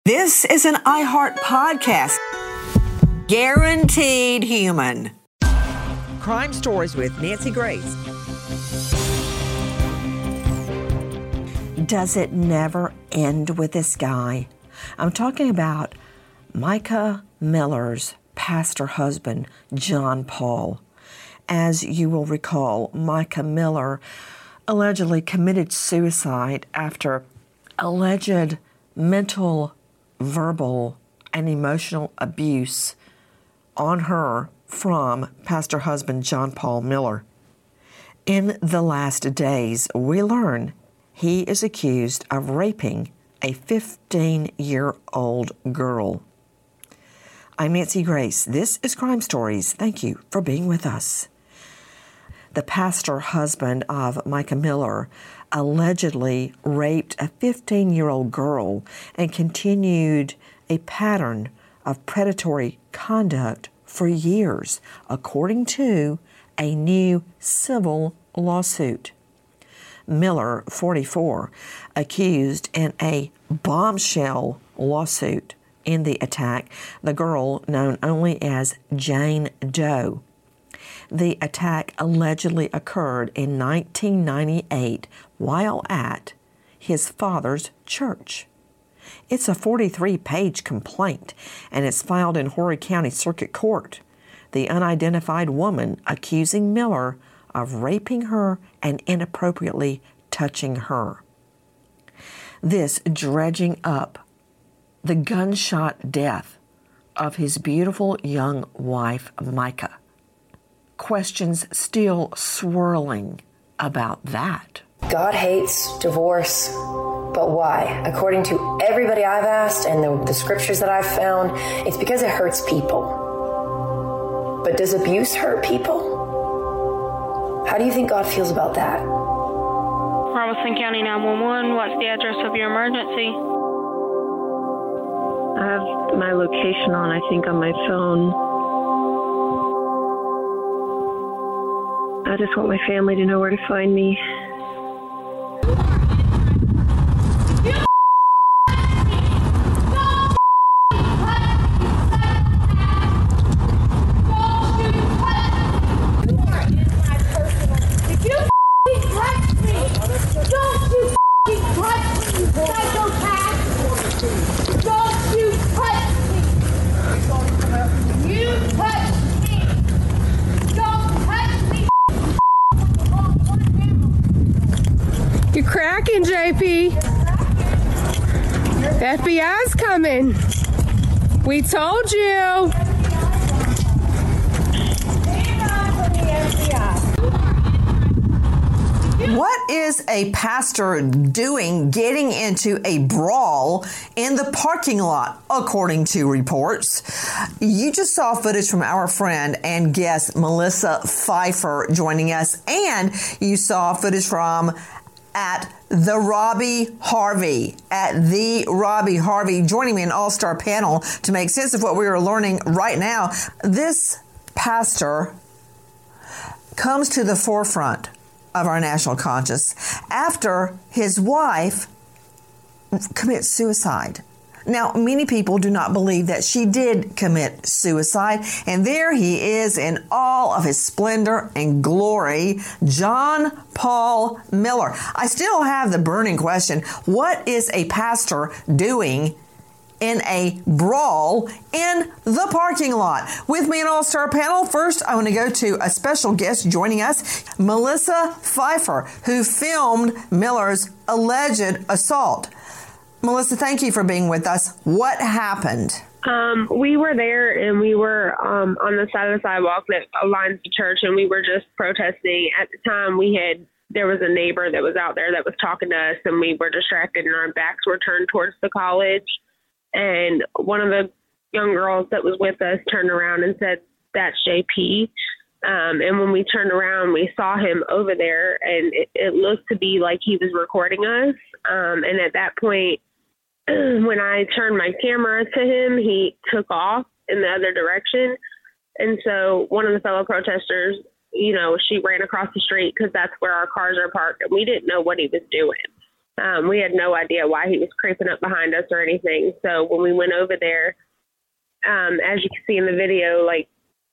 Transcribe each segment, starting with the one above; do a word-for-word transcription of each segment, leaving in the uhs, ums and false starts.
This is an iHeart podcast. Guaranteed human. Crime Stories with Nancy Grace. Does it never end with this guy? I'm talking about Micah Miller's pastor husband, John Paul. As you will recall, Micah Miller allegedly committed suicide after alleged mental, verbal, and emotional abuse on her from pastor husband John Paul Miller. In the last days, we learn he is accused of raping a fifteen-year-old girl. I'm Nancy Grace. This is Crime Stories. Thank you for being with us. The pastor husband of Micah Miller allegedly raped a fifteen-year-old girl and continued a pattern of predatory conduct for years, according to a new civil lawsuit. Miller, forty-four, accused in a bombshell lawsuit in the attack the girl known only as Jane Doe. The attack allegedly occurred in nineteen ninety-eight while at his father's church. It's a forty-three page complaint, and it's filed in Horry County Circuit Court. The unidentified woman accusing Miller of raping her and inappropriately touching her. This dredging up the gunshot death of his beautiful young wife, Micah. Questions still swirling about that. God hates divorce, but why? According to everybody I've asked and the, the scriptures that I've found, it's because it hurts people. But does abuse hurt people? How do you think God feels about that? Robeson County nine one one, what's the address of your emergency? I have my location on, I think, on my phone. I just want my family to know where to find me. You're cracking, J P. The F B I's coming. We told you. What is a pastor doing getting into a brawl in the parking lot, according to reports? You just saw footage from our friend and guest Melissa Pfeiffer joining us, and you saw footage from at the Robbie Harvey, at the Robbie Harvey, joining me in an all-star panel to make sense of what we are learning right now. This pastor comes to the forefront of our national conscience after his wife commits suicide. Now, many people do not believe that she did commit suicide, and there he is in all of his splendor and glory, John Paul Miller. I still have the burning question, what is a pastor doing in a brawl in the parking lot? With me an all-star panel, first I want to go to a special guest joining us, Melissa Pfeiffer, who filmed Miller's alleged assault. Melissa, thank you for being with us. What happened? Um, we were there, and we were um, on the side of the sidewalk that aligns the church, and we were just protesting. At the time, we had there was a neighbor that was out there that was talking to us, and we were distracted, and our backs were turned towards the college. And one of the young girls that was with us turned around and said, "That's J P." Um, and when we turned around, we saw him over there, and it, it looked to be like he was recording us. Um, and at that point, when I turned my camera to him, he took off in the other direction. And so one of the fellow protesters, you know, she ran across the street because that's where our cars are parked, and we didn't know what he was doing. Um, we had no idea why he was creeping up behind us or anything. So when we went over there, um, as you can see in the video, like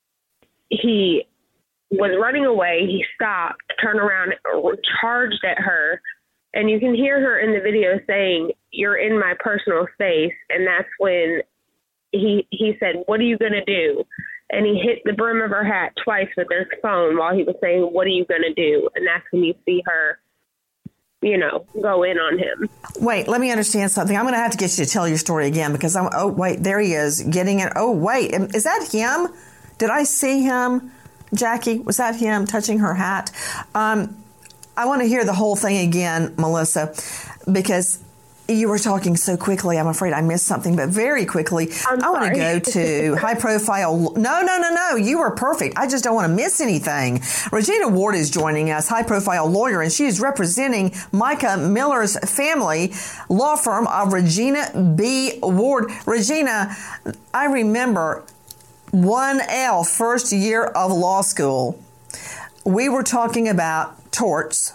he was running away. He stopped, turned around, charged at her. And you can hear her in the video saying, "You're in my personal space." And that's when he he said, "What are you going to do?" And he hit the brim of her hat twice with his phone while he was saying, "What are you going to do?" And that's when you see her, you know, go in on him. Wait, let me understand something. I'm going to have to get you to tell your story again because I'm, oh, wait, there he is getting it. Oh, wait, is that him? Did I see him? Jackie, was that him touching her hat? Um, I want to hear the whole thing again, Melissa, because you were talking so quickly. I'm afraid I missed something, but very quickly. I'm I want to sorry. go to high profile. No, no, no, no. You were perfect. I just don't want to miss anything. Regina Ward is joining us, high profile lawyer, and she is representing Micah Miller's family law firm of Regina B. Ward. Regina, I remember one L, first year of law school. We were talking about torts.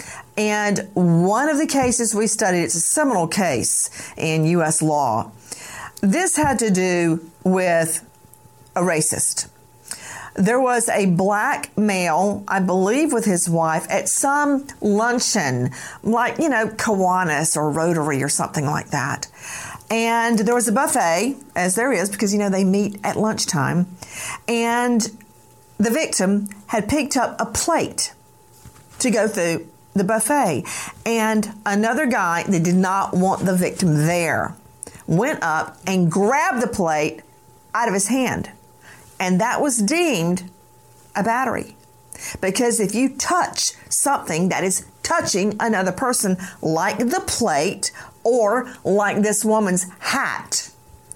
And one of the cases we studied, it's a seminal case in U S law. This had to do with a racist. There was a black male, I believe with his wife, at some luncheon, like, you know, Kiwanis or Rotary or something like that. And there was a buffet, as there is, because, you know, they meet at lunchtime. And the victim had picked up a plate to go through the buffet. And another guy that did not want the victim there went up and grabbed the plate out of his hand. And that was deemed a battery. Because if you touch something that is touching another person, like the plate or like this woman's hat,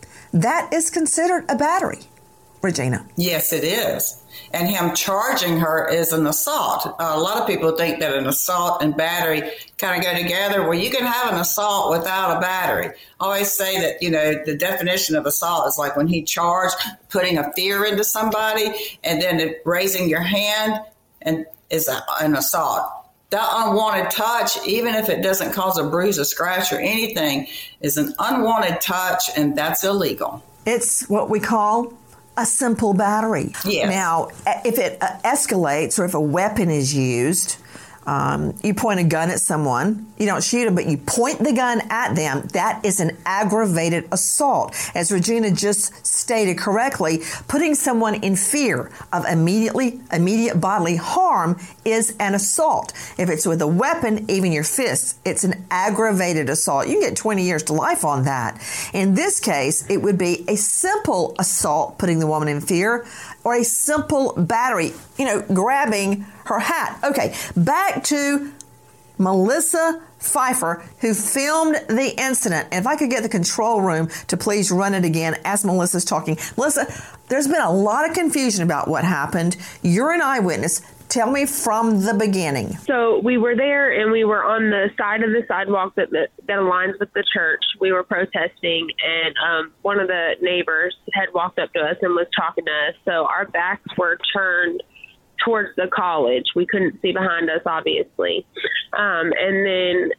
that is considered a battery, Regina. Yes, it is. And him charging her is an assault. Uh, a lot of people think that an assault and battery kind of go together. Well, you can have an assault without a battery. I always say that, you know, the definition of assault is like when he charged, putting a fear into somebody, and then raising your hand and is a, an assault. That unwanted touch, even if it doesn't cause a bruise, a scratch, or anything, is an unwanted touch, and that's illegal. It's what we call a simple battery. Yes. Now, if it uh, escalates or if a weapon is used, um, you point a gun at someone, you don't shoot them, but you point the gun at them, that is an aggravated assault. As Regina just stated correctly, putting someone in fear of immediately immediate bodily harm is an assault. If it's with a weapon, even your fists, it's an aggravated assault. You can get twenty years to life on that. In this case, it would be a simple assault, putting the woman in fear, or a simple battery, you know, grabbing her hat. Okay, back to Melissa Pfeiffer, who filmed the incident. And if I could get the control room to please run it again as Melissa's talking. Melissa, there's been a lot of confusion about what happened. You're an eyewitness. Tell me from the beginning. So we were there, and we were on the side of the sidewalk that that, that aligns with the church. We were protesting, and um, one of the neighbors had walked up to us and was talking to us. So our backs were turned towards the college. We couldn't see behind us, obviously. Um, and then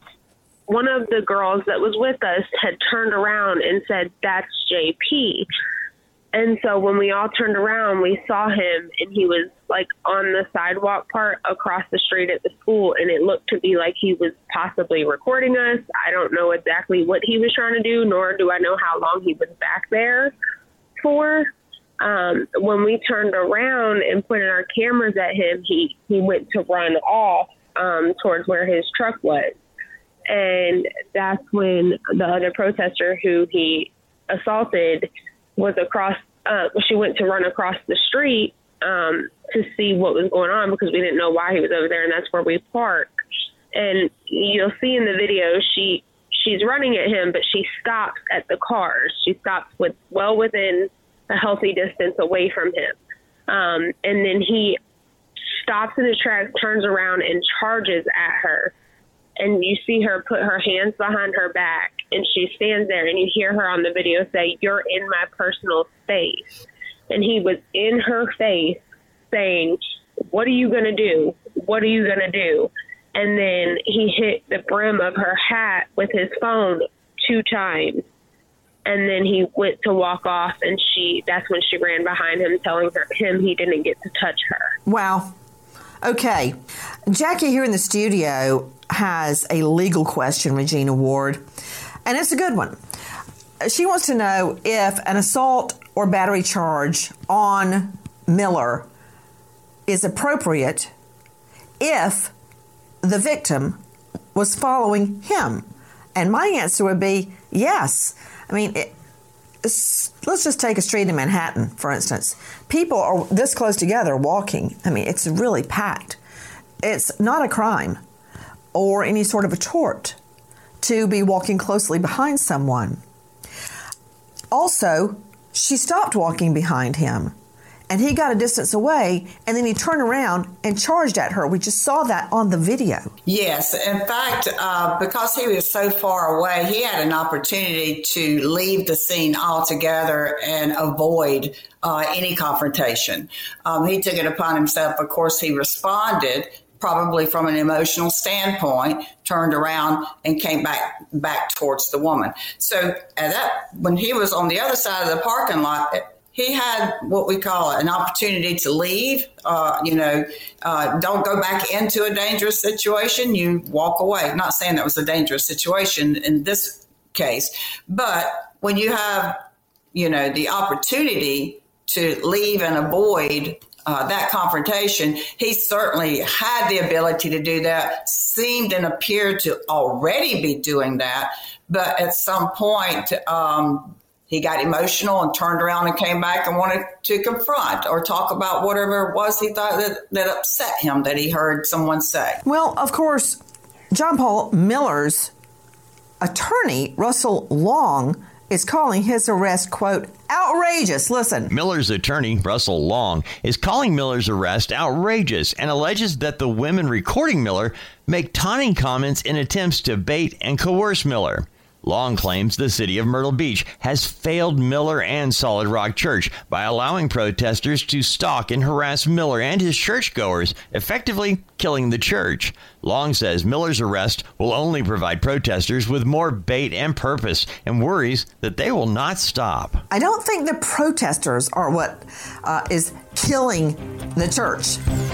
one of the girls that was with us had turned around and said, "That's J P." And so when we all turned around, we saw him, and he was like on the sidewalk part across the street at the school, and it looked to be like he was possibly recording us. I don't know exactly what he was trying to do, nor do I know how long he was back there for. Um, when we turned around and pointed our cameras at him, he, he went to run off um, towards where his truck was. And that's when the other protester who he assaulted was across, uh, she went to run across the street um, to see what was going on, because we didn't know why he was over there, and that's where we parked. And you'll see in the video, she she's running at him, but she stops at the cars. She stops with well within a healthy distance away from him. Um, and then he stops in his tracks, turns around, and charges at her. And you see her put her hands behind her back, and she stands there, and you hear her on the video say, "You're in my personal space." And he was in her face saying, "What are you going to do? What are you going to do?" and then he hit the brim of her hat with his phone two times. And then he went to walk off, and she that's when she ran behind him, telling her, him he didn't get to touch her. Wow. Okay. Jackie here in the studio has a legal question, Regina Ward, and it's a good one. She wants to know if an assault or battery charge on Miller is appropriate if the victim was following him. And my answer would be yes. I mean, it, let's just take a street in Manhattan, for instance. People are this close together walking. I mean, it's really packed. It's not a crime or any sort of a tort to be walking closely behind someone. Also, she stopped walking behind him, and he got a distance away, and then he turned around and charged at her. We just saw that on the video. Yes. In fact, uh, because he was so far away, he had an opportunity to leave the scene altogether and avoid uh, any confrontation. Um, he took it upon himself. Of course, he responded probably from an emotional standpoint, turned around and came back back towards the woman. So at that, when he was on the other side of the parking lot, he had what we call an opportunity to leave. Uh, you know, uh, don't go back into a dangerous situation. You walk away. I'm not saying that was a dangerous situation in this case, but when you have, you know, the opportunity to leave and avoid Uh, that confrontation, he certainly had the ability to do that, seemed and appeared to already be doing that. But at some point, um, he got emotional and turned around and came back and wanted to confront or talk about whatever it was he thought that, that upset him that he heard someone say. Well, of course, John Paul Miller's attorney, Russell Long, is calling his arrest, quote, outrageous. Listen. Miller's attorney, Russell Long, is calling Miller's arrest outrageous and alleges that the women recording Miller make taunting comments in attempts to bait and coerce Miller. Long claims the city of Myrtle Beach has failed Miller and Solid Rock Church by allowing protesters to stalk and harass Miller and his churchgoers, effectively killing the church. Long says Miller's arrest will only provide protesters with more bait and purpose and worries that they will not stop. I don't think the protesters are what uh, is killing the church.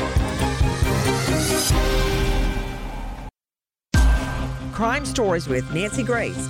Crime Stories with Nancy Grace.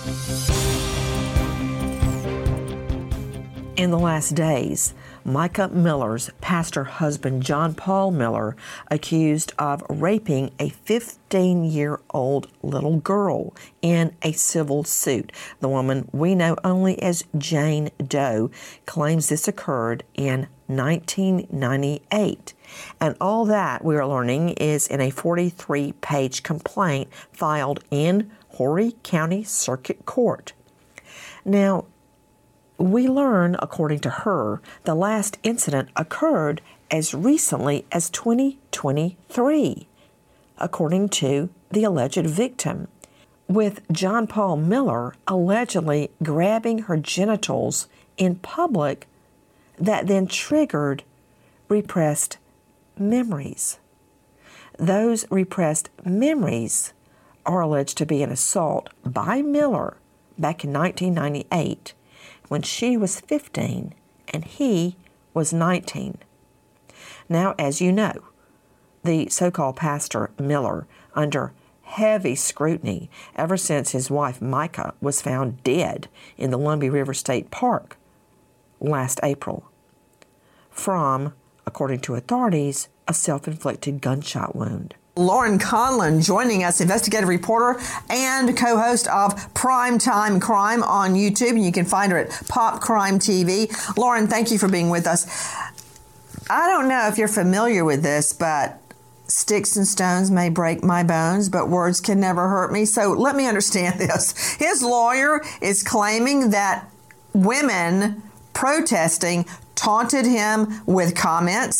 In the last days, Micah Miller's pastor husband, John Paul Miller, accused of raping a fifteen-year-old little girl in a civil suit. The woman we know only as Jane Doe claims this occurred in nineteen ninety-eight. And all that we are learning is in a forty-three page complaint filed in Horry County Circuit Court. Now, we learn, according to her, the last incident occurred as recently as twenty twenty-three, according to the alleged victim, with John Paul Miller allegedly grabbing her genitals in public that then triggered repressed memories. Those repressed memories are alleged to be an assault by Miller back in nineteen ninety-eight when she was fifteen and he was nineteen. Now, as you know, the so-called Pastor Miller, under heavy scrutiny ever since his wife Micah was found dead in the Lumbee River State Park last April from, according to authorities, a self-inflicted gunshot wound. Lauren Conlon joining us, investigative reporter and co-host of Primetime Crime on YouTube. And you can find her at Pop Crime T V. Lauren, thank you for being with us. I don't know if you're familiar with this, but sticks and stones may break my bones, but words can never hurt me. So let me understand this. His lawyer is claiming that women protesting taunted him with comments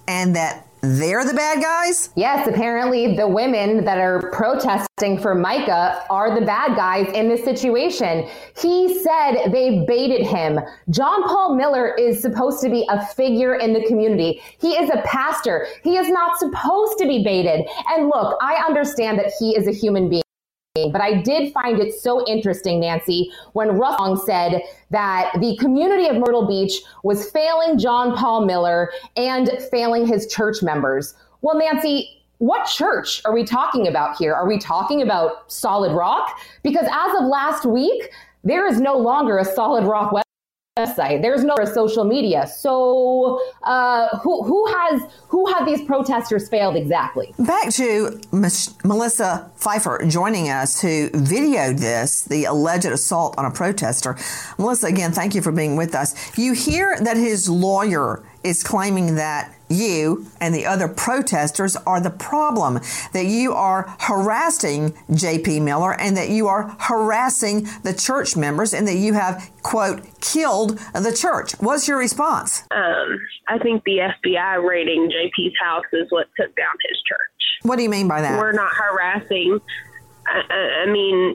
and that they're the bad guys? Yes, apparently the women that are protesting for Micah are the bad guys in this situation. He said they baited him. John Paul Miller is supposed to be a figure in the community. He is a pastor. He is not supposed to be baited. And look, I understand that he is a human being. But I did find it so interesting, Nancy, when Russell said that the community of Myrtle Beach was failing John Paul Miller and failing his church members. Well, Nancy, what church are we talking about here? Are we talking about Solid Rock? Because as of last week, there is no longer a Solid Rock website. Website. There's no social media. So uh, who who has who have these protesters failed exactly? Back to Miss Melissa Pfeiffer joining us, who videoed this, the alleged assault on a protester. Melissa, again, thank you for being with us. You hear that his lawyer is claiming that you and the other protesters are the problem, that you are harassing J P Miller and that you are harassing the church members and that you have, quote, killed the church. What's your response? Um, I think the F B I raiding J P's house is what took down his church. What do you mean by that? We're not harassing. I, I mean,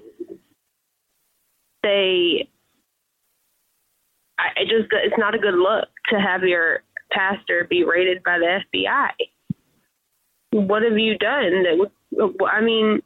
they, I just, it's not a good look to have your pastor be raided by the F B I. What have you done? That, I mean,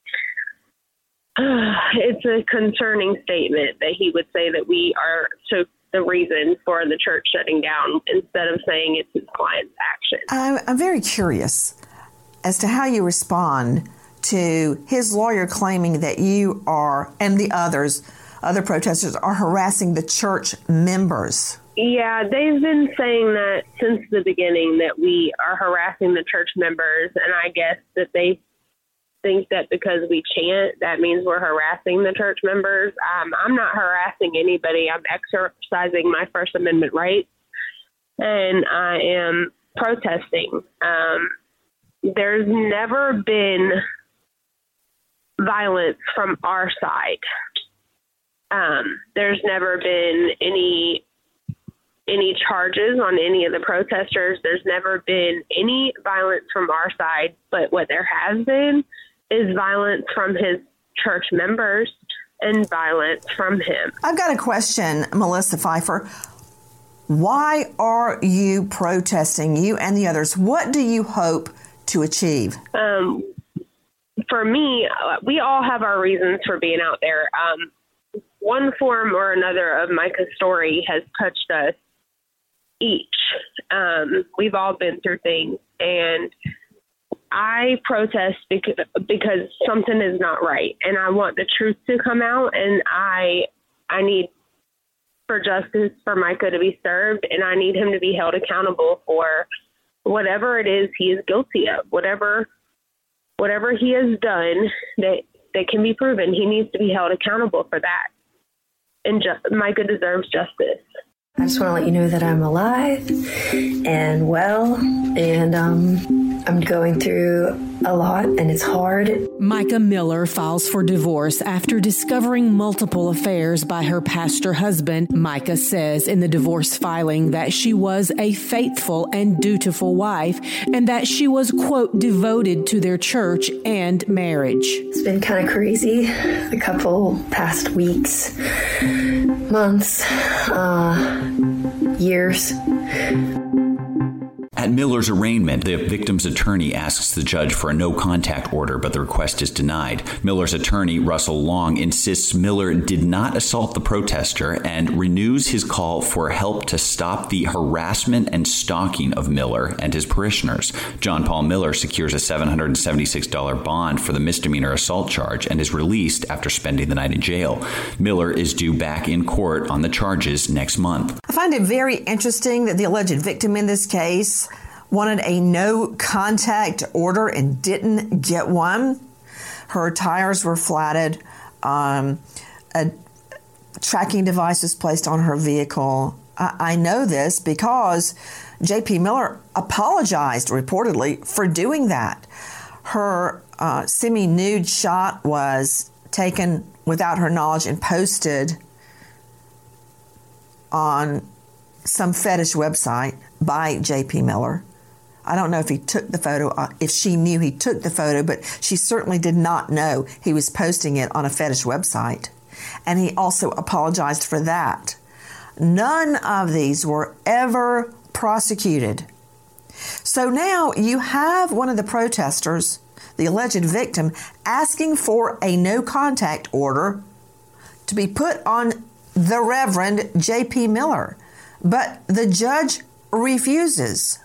uh, it's a concerning statement that he would say that we are so the reason for the church shutting down instead of saying it's his client's action. I'm, I'm very curious as to how you respond to his lawyer claiming that you are, and the others, other protesters, are harassing the church members. Yeah, they've been saying that since the beginning, that we are harassing the church members, and I guess that they think that because we chant, that means we're harassing the church members. Um, I'm not harassing anybody. I'm exercising my First Amendment rights, and I am protesting. Um, there's never been violence from our side. Um, there's never been any any charges on any of the protesters. There's never been any violence from our side, but what there has been is violence from his church members and violence from him. I've got a question, Melissa Pfeiffer. Why are you protesting, you and the others? What do you hope to achieve? Um, for me, we all have our reasons for being out there. Um, one form or another of Micah's story has touched us each. Um, we've all been through things, and I protest because, because something is not right, and I want the truth to come out, and I I need for justice for Micah to be served, and I need him to be held accountable for whatever it is he is guilty of, whatever whatever he has done that, that can be proven. He needs to be held accountable for that, and ju- Micah deserves justice. I just want to let you know that I'm alive and well, and um, I'm going through a lot, and it's hard. Micah Miller files for divorce after discovering multiple affairs by her pastor husband. Micah says in the divorce filing that she was a faithful and dutiful wife and that she was, quote, devoted to their church and marriage. It's been kind of crazy the couple past weeks, months, uh, years. At Miller's arraignment, the victim's attorney asks the judge for a no-contact order, but the request is denied. Miller's attorney, Russell Long, insists Miller did not assault the protester and renews his call for help to stop the harassment and stalking of Miller and his parishioners. John Paul Miller secures a seven hundred seventy-six dollars bond for the misdemeanor assault charge and is released after spending the night in jail. Miller is due back in court on the charges next month. I find it very interesting that the alleged victim in this case wanted a no-contact order and didn't get one. Her tires were flatted. Um, a tracking device was placed on her vehicle. I, I know this because J P Miller apologized, reportedly, for doing that. Her uh, semi-nude shot was taken without her knowledge and posted on some fetish website by J P Miller. I don't know if he took the photo, uh, if she knew he took the photo, but she certainly did not know he was posting it on a fetish website. And he also apologized for that. None of these were ever prosecuted. So now you have one of the protesters, the alleged victim, asking for a no-contact order to be put on the Reverend J P Miller, but the judge refuses.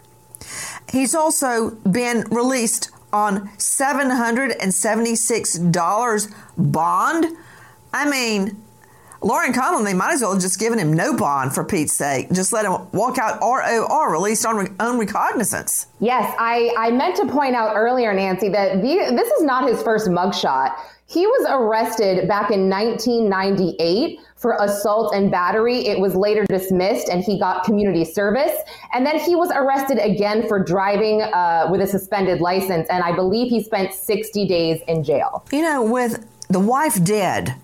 He's also been released on seven hundred seventy-six dollars bond. I mean, Lauren Conlon, they might as well have just given him no bond, for Pete's sake. Just let him walk out R O R, released on re- own recognizance. Yes, I, I meant to point out earlier, Nancy, that the, this is not his first mugshot. He was arrested back in nineteen ninety-eight for assault and battery. It was later dismissed and he got community service. And then he was arrested again for driving uh, with a suspended license. And I believe he spent sixty days in jail. You know, with the wife dead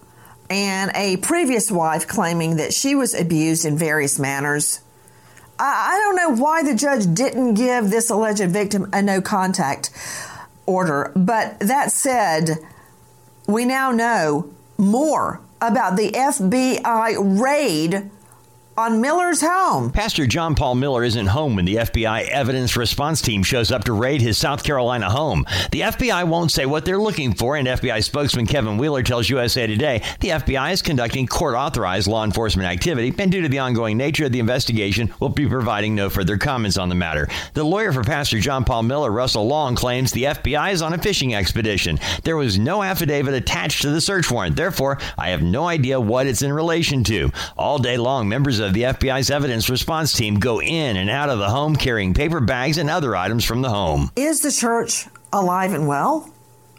and a previous wife claiming that she was abused in various manners, I, I don't know why the judge didn't give this alleged victim a no contact order. But that said, we now know more about the F B I raid on Miller's home. Pastor John Paul Miller isn't home when the F B I evidence response team shows up to raid his South Carolina home. The F B I won't say what they're looking for, and F B I spokesman Kevin Wheeler tells U S A Today the F B I is conducting court-authorized law enforcement activity, and due to the ongoing nature of the investigation, will be providing no further comments on the matter. The lawyer for Pastor John Paul Miller, Russell Long, claims the F B I is on a fishing expedition. There was no affidavit attached to the search warrant. Therefore, I have no idea what it's in relation to. All day long, members of the F B I's evidence response team go in and out of the home carrying paper bags and other items from the home. Is the church alive and well?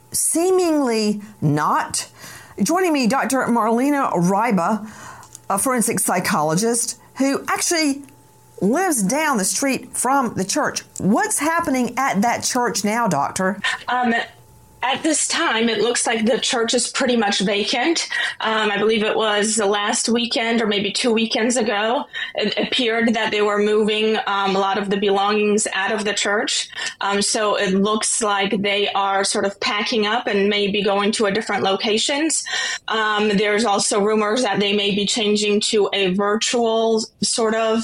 Seemingly not. Joining me, Doctor Marlena Ryba, a forensic psychologist who actually lives down the street from the church. What's happening at that church now, Doctor? Um, At this time, it looks like the church is pretty much vacant. Um, I believe it was the last weekend or maybe two weekends ago. It appeared that they were moving um, a lot of the belongings out of the church. Um, so it looks like they are sort of packing up and maybe going to a different locations. Um, there's also rumors that they may be changing to a virtual sort of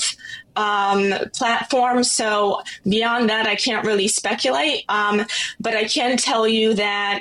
Um, platform. So beyond that, I can't really speculate. Um, but I can tell you that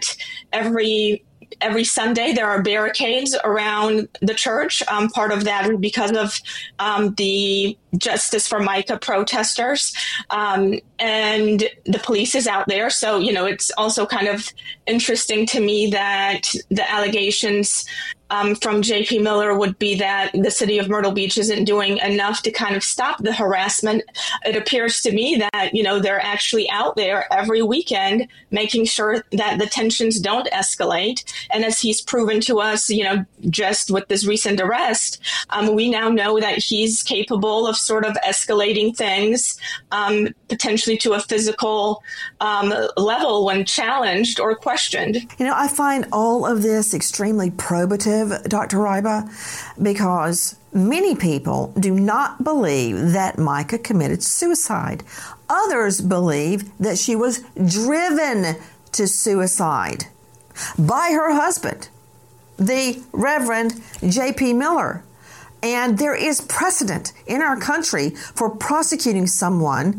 every every Sunday there are barricades around the church. Um, part of that is because of um, the Justice for Micah protesters. Um, and the police is out there. So, you know, it's also kind of interesting to me that the allegations Um, from J P Miller would be that the city of Myrtle Beach isn't doing enough to kind of stop the harassment. It appears to me that, you know, they're actually out there every weekend making sure that the tensions don't escalate. And as he's proven to us, you know, just with this recent arrest, um, we now know that he's capable of sort of escalating things, um, potentially to a physical um, level when challenged or questioned. You know, I find all of this extremely probative, Doctor Ryba, because many people do not believe that Micah committed suicide. Others believe that she was driven to suicide by her husband, the Reverend J P Miller. And there is precedent in our country for prosecuting someone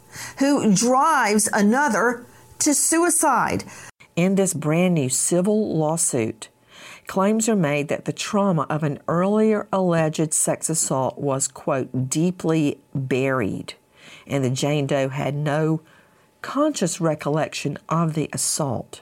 who drives another to suicide. In this brand new civil lawsuit, claims are made that the trauma of an earlier alleged sex assault was, quote, deeply buried, and that Jane Doe had no conscious recollection of the assault.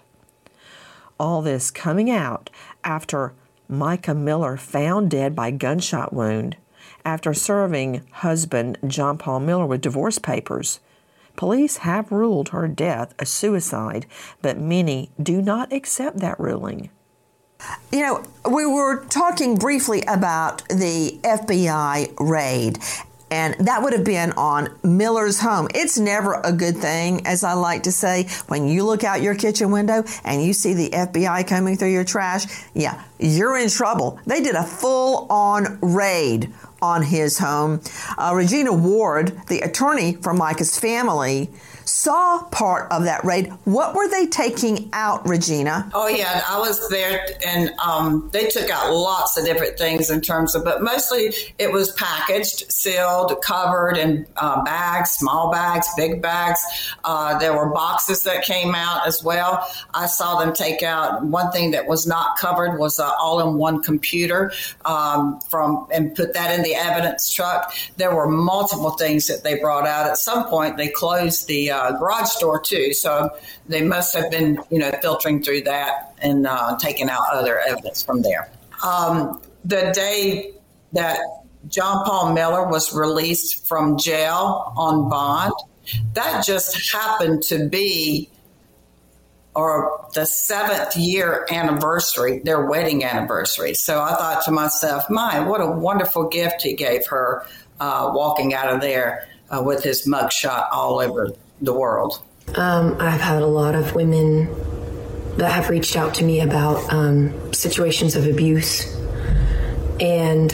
All this coming out after Micah Miller found dead by gunshot wound after serving husband John Paul Miller with divorce papers. Police have ruled her death a suicide, but many do not accept that ruling. You know, we were talking briefly about the F B I raid, and that would have been on Miller's home. It's never a good thing, as I like to say, when you look out your kitchen window and you see the F B I coming through your trash. Yeah, you're in trouble. They did a full-on raid on his home. Uh, Regina Ward, the attorney for Micah's family, saw part of that raid. What were they taking out, Regina? Oh, yeah, I was there, and um, they took out lots of different things in terms of, but mostly it was packaged, sealed, covered in uh, bags, small bags, big bags. Uh, there were boxes that came out as well. I saw them take out, one thing that was not covered was an all-in-one computer um, from and put that in the evidence truck. There were multiple things that they brought out. At some point, they closed the Uh, garage door too, so they must have been, you know, filtering through that and uh, taking out other evidence from there. Um, the day that John Paul Miller was released from jail on bond, that just happened to be, or the seventh year anniversary, their wedding anniversary. So I thought to myself, my, what a wonderful gift he gave her uh, walking out of there uh, with his mugshot all over the world. Um, I've had a lot of women that have reached out to me about um, situations of abuse. And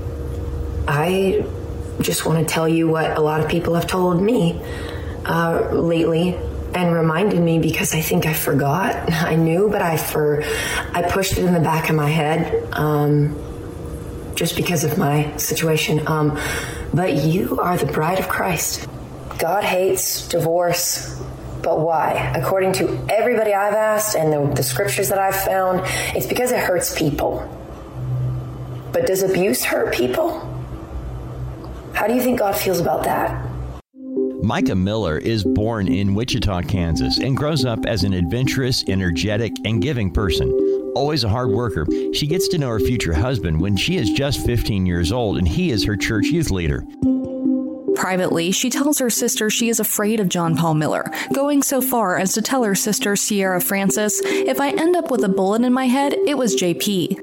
I just want to tell you what a lot of people have told me uh, lately and reminded me, because I think I forgot. I knew, but I for I pushed it in the back of my head um, just because of my situation. Um, but you are the bride of Christ. God hates divorce, but why? According to everybody I've asked and the, the scriptures that I've found, it's because it hurts people. But does abuse hurt people? How do you think God feels about that? Micah Miller is born in Wichita, Kansas, and grows up as an adventurous, energetic, and giving person. Always a hard worker, she gets to know her future husband when she is just fifteen years old, and he is her church youth leader. Privately, she tells her sister she is afraid of John Paul Miller, going so far as to tell her sister Sierra Francis, "If I end up with a bullet in my head, it was J P."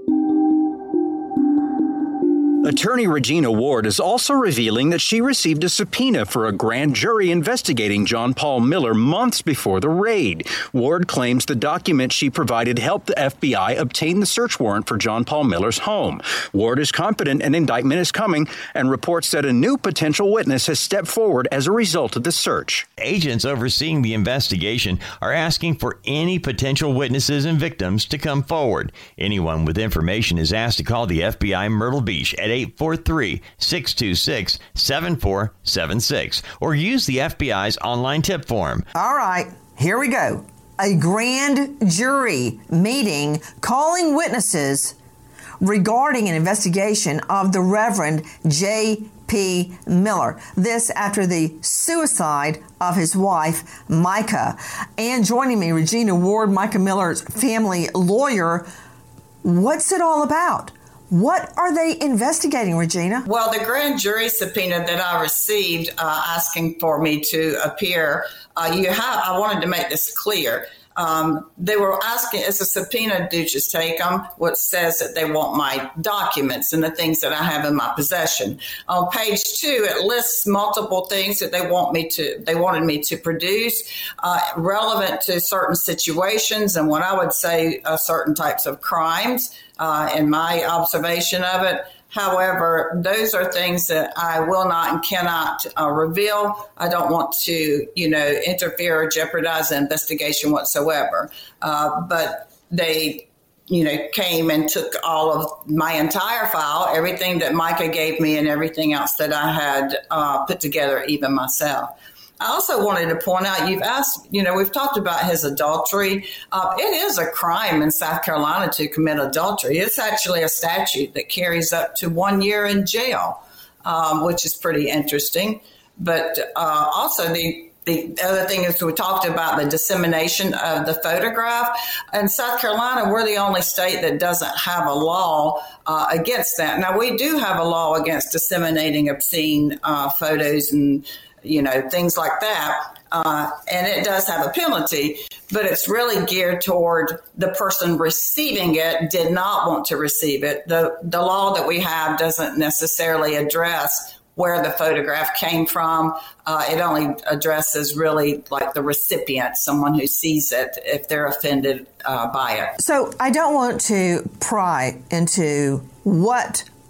Attorney Regina Ward is also revealing that she received a subpoena for a grand jury investigating John Paul Miller months before the raid. Ward claims the document she provided helped the F B I obtain the search warrant for John Paul Miller's home. Ward is confident an indictment is coming and reports that a new potential witness has stepped forward as a result of the search. Agents overseeing the investigation are asking for any potential witnesses and victims to come forward. Anyone with information is asked to call the F B I Myrtle Beach at eight four three, six two six, seven four seven six or use the F B I's online tip form. All right, here we go. A grand jury meeting calling witnesses regarding an investigation of the Reverend J P. Miller. This after the suicide of his wife, Micah. And joining me, Regina Ward, Micah Miller's family lawyer. What's it all about? What are they investigating, Regina? Well, the grand jury subpoena that I received uh, asking for me to appear, uh, you have. I wanted to make this clear. Um, they were asking, it's a subpoena, Duchess Takem, which says that they want my documents and the things that I have in my possession. On page two, it lists multiple things that they want me to, they wanted me to produce, uh, relevant to certain situations and what I would say uh, certain types of crimes. Uh, in my observation of it. However, those are things that I will not and cannot uh, reveal. I don't want to, you know, interfere or jeopardize the investigation whatsoever. Uh, but they, you know, came and took all of my entire file, everything that Micah gave me and everything else that I had uh, put together, even myself. I also wanted to point out, you've asked, you know, we've talked about his adultery. Uh, it is a crime in South Carolina to commit adultery. It's actually a statute that carries up to one year in jail, um, which is pretty interesting. But uh, also the The other thing is we talked about the dissemination of the photograph. In South Carolina, we're the only state that doesn't have a law uh, against that. Now, we do have a law against disseminating obscene uh, photos and, you know, things like that. Uh, and it does have a penalty, but it's really geared toward the person receiving it did not want to receive it. The, the law that we have doesn't necessarily address where the photograph came from. Uh, it only addresses really like the recipient, someone who sees it, if they're offended uh, by it. So I don't want to pry into what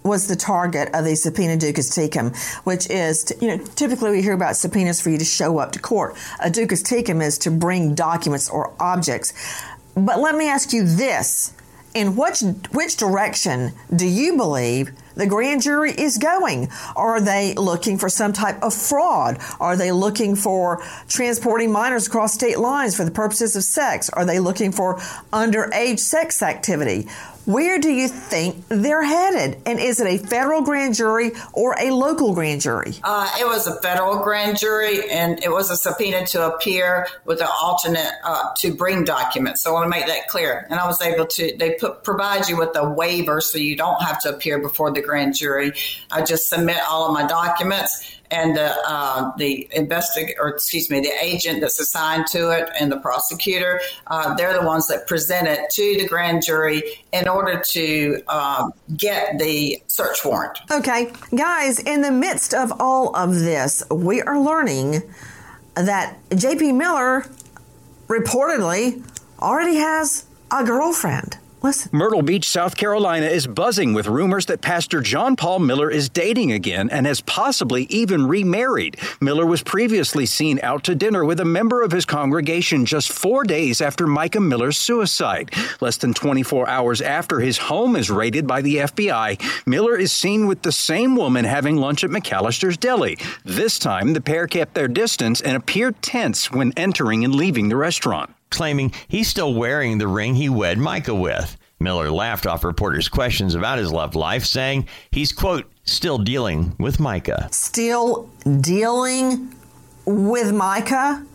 was the target of the subpoena ducis tecum, which is, to, you know, typically we hear about subpoenas for you to show up to court. A ducis tecum is to bring documents or objects. But let me ask you this. In which, which direction do you believe the grand jury is going? Are they looking for some type of fraud? Are they looking for transporting minors across state lines for the purposes of sex? Are they looking for underage sex activity? Where do you think they're headed? And is it a federal grand jury or a local grand jury? Uh, it was a federal grand jury, and it was a subpoena to appear with an alternate uh, to bring documents. So I want to make that clear. And I was able to, they put, provide you with a waiver so you don't have to appear before the grand jury. I just submit all of my documents. And the uh, the investig- or excuse me, the agent that's assigned to it and the prosecutor, uh, they're the ones that present it to the grand jury in order to um, get the search warrant. Okay, guys, in the midst of all of this, we are learning that J P Miller reportedly already has a girlfriend. Listen. Myrtle Beach, South Carolina is buzzing with rumors that Pastor John Paul Miller is dating again and has possibly even remarried. Miller was previously seen out to dinner with a member of his congregation just four days after Micah Miller's suicide. Less than twenty-four hours after his home is raided by the F B I, Miller is seen with the same woman having lunch at McAllister's Deli. This time, the pair kept their distance and appeared tense when entering and leaving the restaurant, claiming he's still wearing the ring he wed Micah with. Miller laughed off reporters' questions about his love life, saying he's, quote, still dealing with Micah. Still dealing with Micah?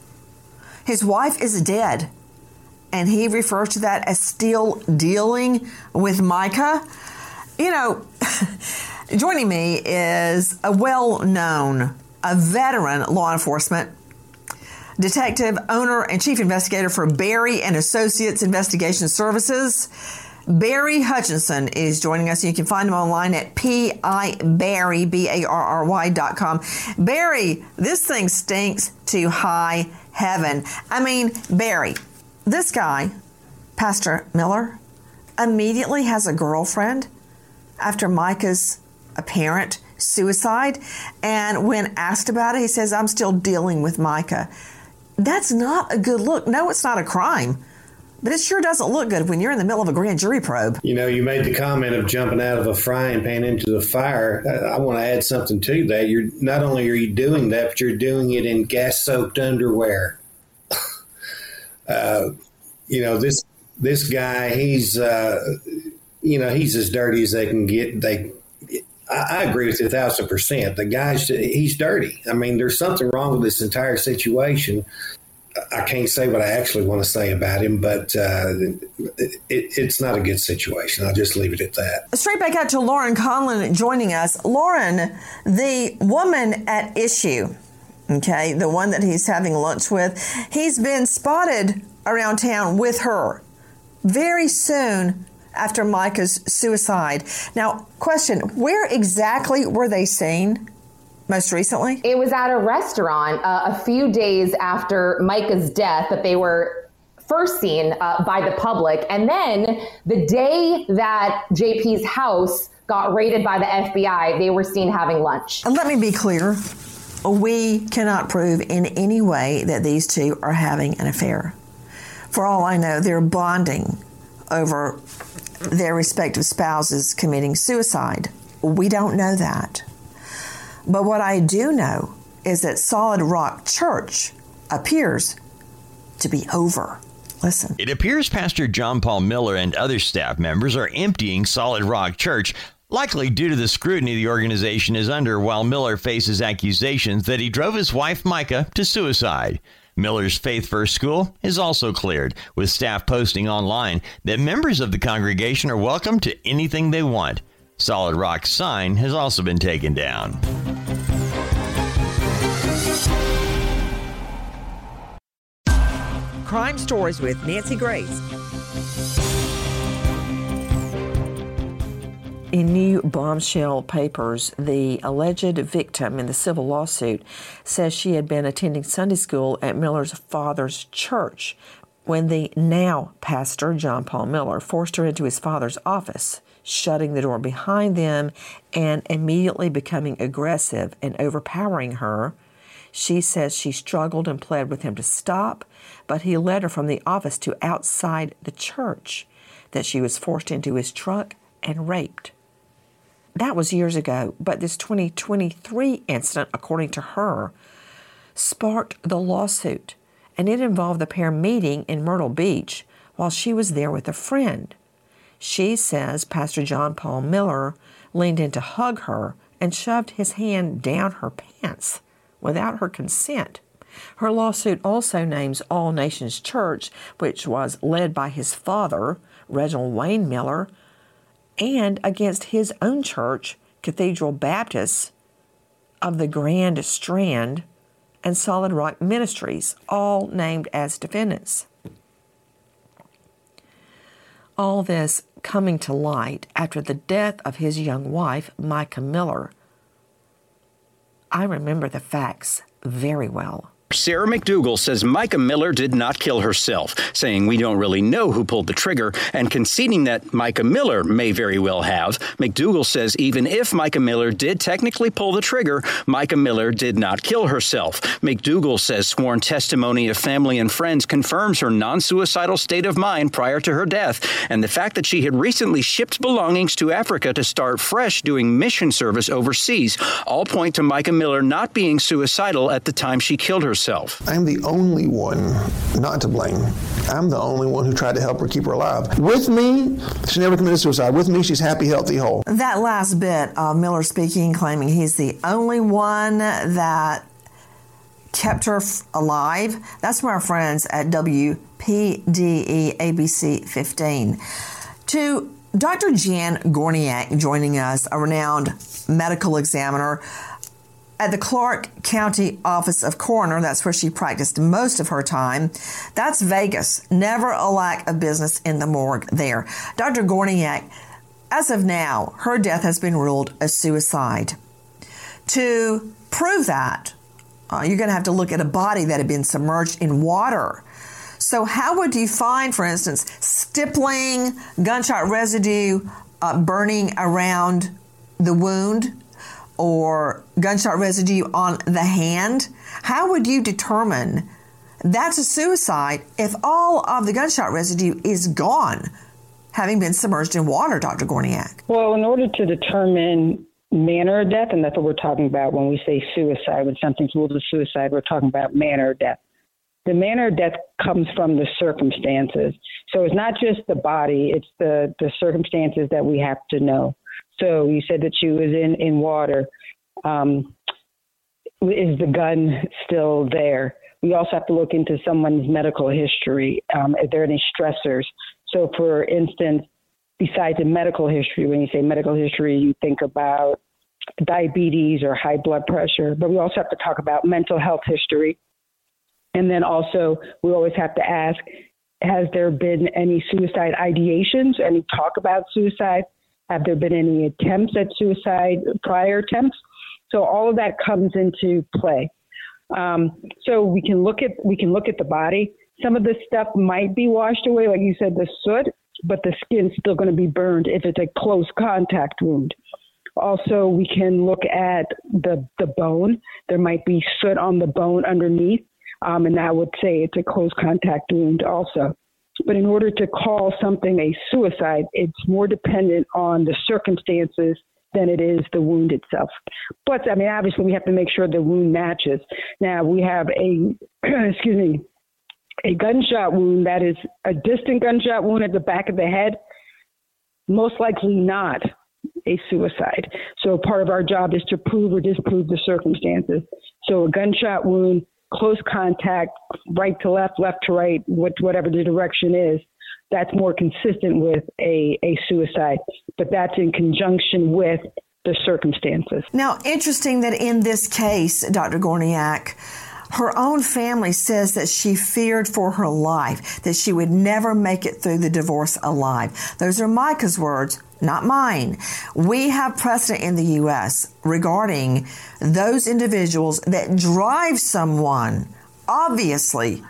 His wife is dead, and he refers to that as still dealing with Micah? You know, joining me is a well-known, a veteran law enforcement detective, owner, and chief investigator for Barry and Associates Investigation Services. Barry Hutchinson is joining us. You can find him online at P I Barry, B A R R Y dot com. Barry, this thing stinks to high heaven. I mean, Barry, this guy, Pastor Miller, immediately has a girlfriend after Micah's apparent suicide. And when asked about it, he says, I'm still dealing with Micah. That's not a good look. No, it's not a crime, but it sure doesn't look good when you're in the middle of a grand jury probe. You know, you made the comment of jumping out of a frying pan into the fire. I, I want to add something to that. You're not only are you doing that, but you're doing it in gas-soaked underwear. uh, you know, this this guy, he's, uh, you know, he's as dirty as they can get. They I agree with you a thousand percent. The guy's, he's dirty. I mean, there's something wrong with this entire situation. I can't say what I actually want to say about him, but uh, it, it's not a good situation. I'll just leave it at that. Straight back out to Lauren Conlon joining us. Lauren, the woman at issue, okay, the one that he's having lunch with, he's been spotted around town with her very soon after Micah's suicide. Now, question, where exactly were they seen most recently? It was at a restaurant uh, a few days after Micah's death that they were first seen uh, by the public. And then the day that J P's house got raided by the F B I, they were seen having lunch. And let me be clear. We cannot prove in any way that these two are having an affair. For all I know, they're bonding over their respective spouses committing suicide. We don't know that. But what I do know is that Solid Rock Church appears to be over. Listen. It appears Pastor John Paul Miller and other staff members are emptying Solid Rock Church, likely due to the scrutiny the organization is under while Miller faces accusations that he drove his wife Micah to suicide. Miller's Faith First School is also cleared, with staff posting online that members of the congregation are welcome to anything they want. Solid Rock's sign has also been taken down. Crime Stories with Nancy Grace. In new bombshell papers, the alleged victim in the civil lawsuit says she had been attending Sunday school at Miller's father's church when the now pastor, John Paul Miller, forced her into his father's office shutting the door behind them and immediately becoming aggressive and overpowering her. She says she struggled and pled with him to stop, but he led her from the office to outside the church, that she was forced into his truck and raped. That was years ago, but this twenty twenty-three incident, according to her, sparked the lawsuit, and it involved the pair meeting in Myrtle Beach while she was there with a friend. She says Pastor John Paul Miller leaned in to hug her and shoved his hand down her pants without her consent. Her lawsuit also names All Nations Church, which was led by his father, Reginald Wayne Miller, and against his own church, Cathedral Baptist of the Grand Strand, and Solid Rock Ministries, all named as defendants. All this coming to light after the death of his young wife, Micah Miller. I remember the facts very well. Sarah McDougal says Micah Miller did not kill herself, saying we don't really know who pulled the trigger, and conceding that Micah Miller may very well have. McDougal says even if Micah Miller did technically pull the trigger, Micah Miller did not kill herself. McDougal says sworn testimony of family and friends confirms her non-suicidal state of mind prior to her death, and the fact that she had recently shipped belongings to Africa to start fresh doing mission service overseas all point to Micah Miller not being suicidal at the time she killed herself. I'm the only one not to blame. I'm the only one who tried to help her keep her alive. With me, she never committed suicide. With me, she's happy, healthy, whole. That last bit of Miller speaking, claiming he's the only one that kept her f- alive, that's from our friends at W P D E A B C fifteen. To Doctor Jan Gorniak joining us, a renowned medical examiner at the Clark County Office of Coroner. That's where she practiced most of her time. That's Vegas. Never a lack of business in the morgue there. Doctor Gorniak, as of now, her death has been ruled a suicide. To prove that, uh, you're going to have to look at a body that had been submerged in water. So how would you find, for instance, stippling, gunshot residue uh, burning around the wound, or gunshot residue on the hand? How would you determine that's a suicide if all of the gunshot residue is gone, having been submerged in water, Doctor Gorniak? Well, in order to determine manner of death, and that's what we're talking about when we say suicide, when something's ruled a suicide, we're talking about manner of death. The manner of death comes from the circumstances. So it's not just the body, it's the, the circumstances that we have to know. So you said that she was in, in water. Um, is the gun still there? We also have to look into someone's medical history. Um, are there any stressors? So, for instance, besides the medical history, when you say medical history, you think about diabetes or high blood pressure. But we also have to talk about mental health history. And then also, we always have to ask, has there been any suicide ideations, any talk about suicide? Have there been any attempts at suicide, prior attempts? So all of that comes into play. Um, so we can look at we can look at the body. Some of this stuff might be washed away, like you said, the soot, but the skin's still going to be burned if it's a close contact wound. Also, we can look at the the bone. There might be soot on the bone underneath, um, and that would say it's a close contact wound also. But in order to call something a suicide, it's more dependent on the circumstances than it is the wound itself. But, I mean, obviously we have to make sure the wound matches. Now, we have a, excuse me, a gunshot wound that is a distant gunshot wound at the back of the head, most likely not a suicide. So part of our job is to prove or disprove the circumstances. So a gunshot wound, close contact, right to left, left to right, whatever the direction is, that's more consistent with a, a suicide. But that's in conjunction with the circumstances. Now, interesting that in this case, Doctor Gorniak, her own family says that she feared for her life, that she would never make it through the divorce alive. Those are Micah's words, not mine. We have precedent in the U S regarding those individuals that drive someone, obviously,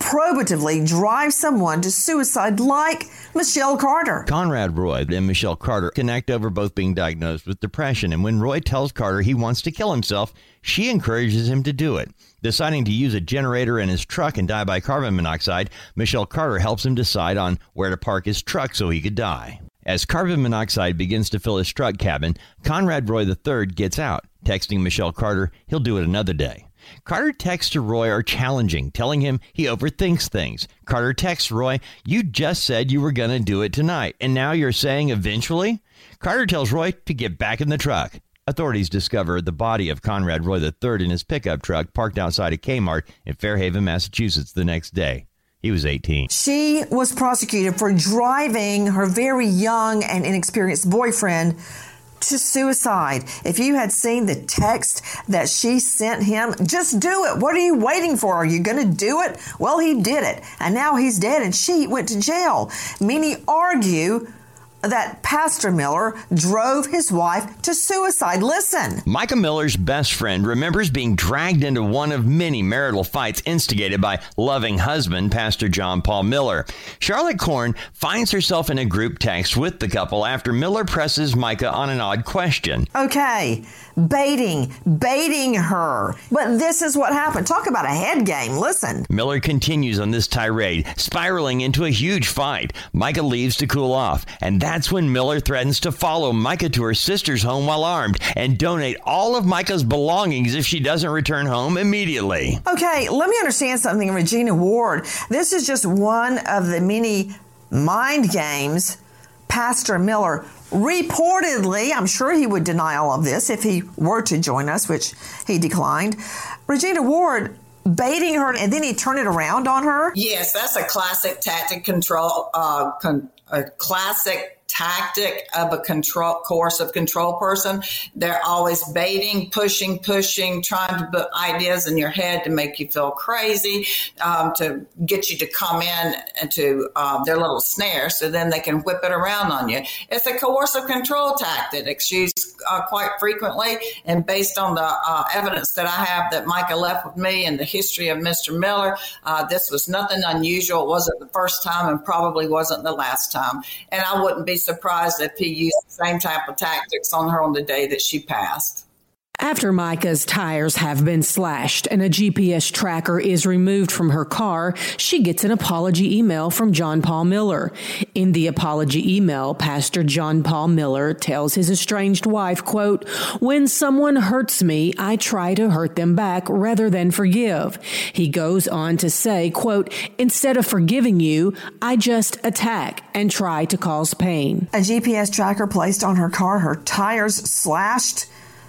probatively drive someone to suicide like Michelle Carter. Conrad Roy and Michelle Carter connect over both being diagnosed with depression, and when Roy tells Carter he wants to kill himself, she encourages him to do it. Deciding to use a generator in his truck and die by carbon monoxide, Michelle Carter helps him decide on where to park his truck so he could die. As carbon monoxide begins to fill his truck cabin, Conrad Roy the third gets out, texting Michelle Carter he'll do it another day. Carter texts to Roy are challenging, telling him he overthinks things. Carter texts Roy, you just said you were going to do it tonight, and now you're saying eventually? Carter tells Roy to get back in the truck. Authorities discover the body of Conrad Roy the third in his pickup truck parked outside a Kmart in Fairhaven, Massachusetts the next day. He was eighteen. She was prosecuted for driving her very young and inexperienced boyfriend to suicide. If you had seen the text that she sent him, just do it. What are you waiting for? Are you going to do it? Well, he did it. And now he's dead and she went to jail. Many argue that Pastor Miller drove his wife to suicide. Listen. Micah Miller's best friend remembers being dragged into one of many marital fights instigated by loving husband, Pastor John Paul Miller. Charlotte Korn finds herself in a group text with the couple after Miller presses Micah on an odd question. Okay, baiting, baiting her. But this is what happened. Talk about a head game. Listen. Miller continues on this tirade, spiraling into a huge fight. Micah leaves to cool off, and that's That's when Miller threatens to follow Micah to her sister's home while armed and donate all of Micah's belongings if she doesn't return home immediately. Okay, let me understand something, Regina Ward. This is just one of the many mind games Pastor Miller reportedly, I'm sure he would deny all of this if he were to join us, which he declined. Regina Ward, baiting her, and then he turned it around on her? Yes, that's a classic tactic control, uh, con- a classic tactic of a control coercive control person. They're always baiting, pushing, pushing, trying to put ideas in your head to make you feel crazy, um, to get you to come in into uh, their little snare so then they can whip it around on you. It's a coercive control tactic. It's used uh, quite frequently, and based on the uh, evidence that I have that Micah left with me and the history of Mister Miller, uh, this was nothing unusual. It wasn't the first time and probably wasn't the last time. And I wouldn't be surprised if he used the same type of tactics on her on the day that she passed. After Micah's tires have been slashed and a G P S tracker is removed from her car, she gets an apology email from John Paul Miller. In the apology email, Pastor John Paul Miller tells his estranged wife, quote, "When someone hurts me, I try to hurt them back rather than forgive." He goes on to say, quote, "Instead of forgiving you, I just attack and try to cause pain." A G P S tracker placed on her car, her tires slashed.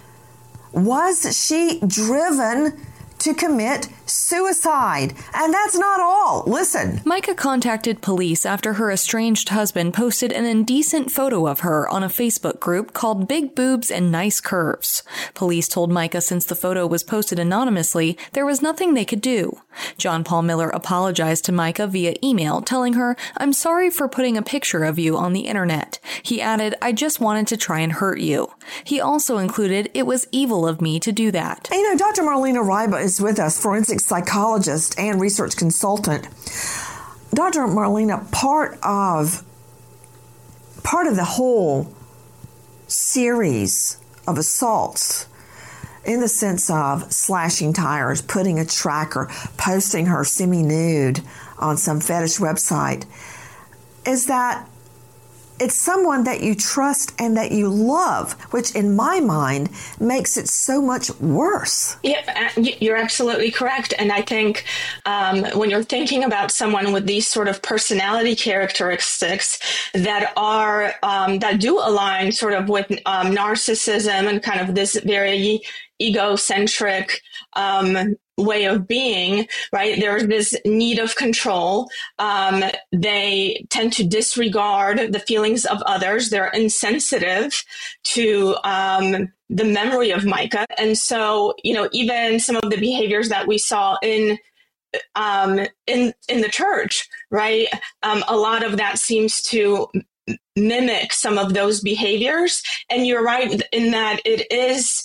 Was she driven to commit suicide? And that's not all. Listen. Micah contacted police after her estranged husband posted an indecent photo of her on a Facebook group called Big Boobs and Nice Curves. Police told Micah since the photo was posted anonymously, there was nothing they could do. John Paul Miller apologized to Micah via email, telling her, "I'm sorry for putting a picture of you on the internet." He added, "I just wanted to try and hurt you." He also included, "It was evil of me to do that." And, you know, Doctor Marlena Riba is with us, forensic psychologist and research consultant. Doctor Marlena, part of part of the whole series of assaults, in the sense of slashing tires, putting a tracker, posting her semi-nude on some fetish website, is that it's someone that you trust and that you love, which in my mind makes it so much worse. Yeah, you're absolutely correct. And I think um, when you're thinking about someone with these sort of personality characteristics that are um, that do align sort of with um, narcissism and kind of this very egocentric um, way of being, right? There's this need of control. Um, they tend to disregard the feelings of others. They're insensitive to um, the memory of Micah. And so, you know, even some of the behaviors that we saw in um, in in the church, right? Um, a lot of that seems to mimic some of those behaviors. And you're right in that it is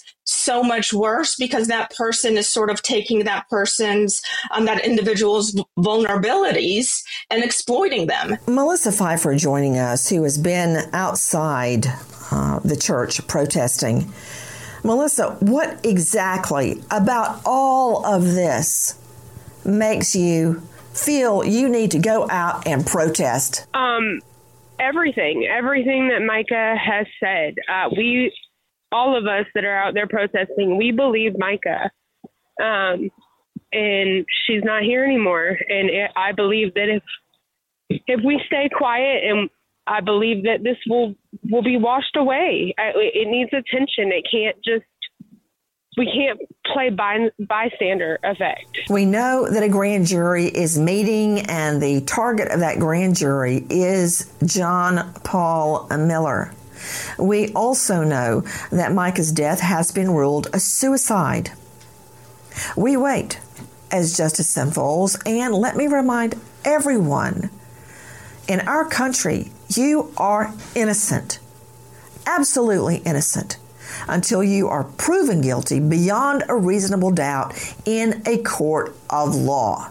so much worse because that person is sort of taking that person's, um, that individual's vulnerabilities and exploiting them. Melissa Pfeiffer joining us, who has been outside uh, the church protesting. Melissa, what exactly about all of this makes you feel you need to go out and protest? Um, everything, everything that Micah has said. Uh, we, all of us that are out there protesting, we believe Micah. Um, and she's not here anymore. And it, I believe that if, if we stay quiet, and I believe that this will, will be washed away. I, it needs attention. It can't just, we can't play by, bystander effect. We know that a grand jury is meeting, and the target of that grand jury is John Paul Miller. We also know that Micah's death has been ruled a suicide. We wait as justice unfolds, and let me remind everyone, in our country, you are innocent, absolutely innocent, until you are proven guilty beyond a reasonable doubt in a court of law.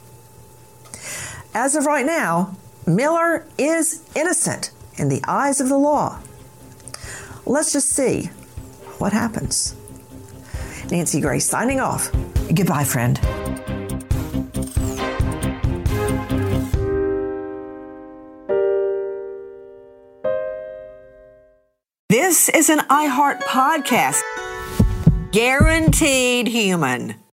As of right now, Miller is innocent in the eyes of the law. Let's just see what happens. Nancy Grace signing off. Goodbye, friend. This is an iHeart podcast. Guaranteed human.